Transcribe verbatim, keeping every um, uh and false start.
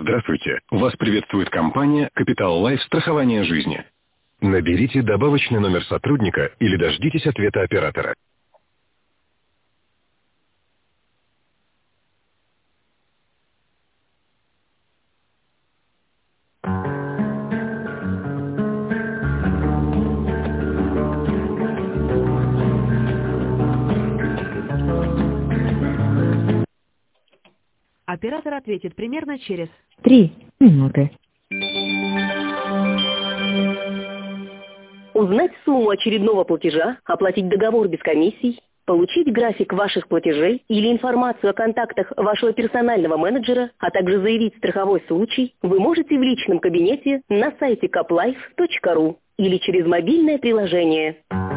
Здравствуйте. Вас приветствует компания Capital Life страхование жизни. Наберите добавочный номер сотрудника или дождитесь ответа оператора. Оператор ответит примерно через три минуты. Узнать сумму очередного платежа, оплатить договор без комиссий, получить график ваших платежей или информацию о контактах вашего персонального менеджера, а также заявить страховой случай, вы можете в личном кабинете на сайте каплайф точка ру или через мобильное приложение.